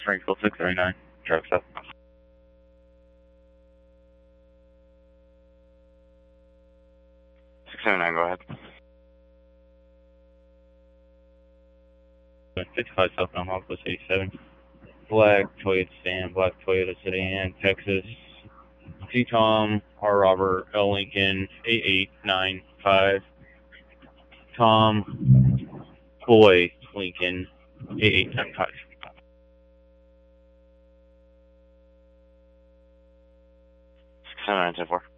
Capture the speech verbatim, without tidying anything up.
Springfield six three nine. Traffic stop. six seven nine, go ahead. fifty-five Southbound Hawkless eighty-seven. Black Toyota sedan, black Toyota sedan, Texas. T Tom, R Robert, L Lincoln, eight eight nine five. Tom, Boy, Lincoln, eight eight nine five. six seven nine ten four.